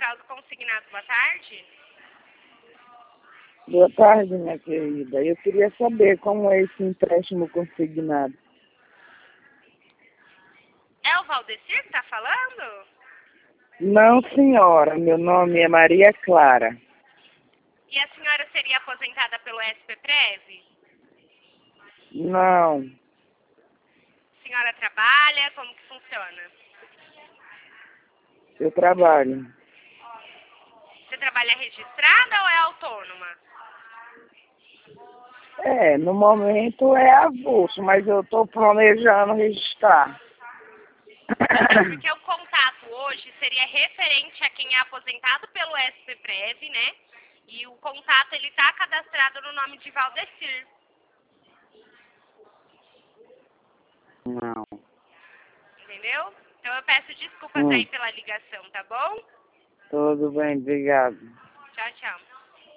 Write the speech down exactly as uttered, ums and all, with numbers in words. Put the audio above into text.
saldo consignado. Boa tarde. Boa tarde, minha querida. Eu queria saber como é esse empréstimo consignado. É o Valdecir que está falando? Não, senhora. Meu nome é Maria Clara. E a senhora seria aposentada pelo S P Prev? Não. A senhora trabalha? Como que funciona? Eu trabalho. Você trabalha registrada ou é autônoma? É, no momento é avulso, mas eu estou planejando registrar. Porque o contato hoje seria referente a quem é aposentado pelo S P Prev, né? E o contato, ele está cadastrado no nome de Valdecir. Não. Entendeu? Então eu peço desculpas Hum. aí pela ligação, tá bom? Tudo bem, obrigado. Tchau, tchau.